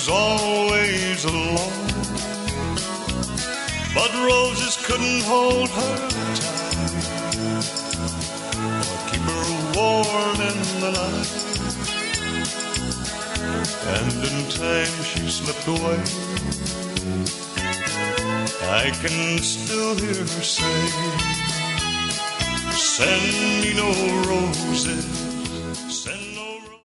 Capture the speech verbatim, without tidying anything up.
was always alone. But roses couldn't hold her tight or keep her warm in the night. And in time she slipped away. I can still hear her say, send me no roses,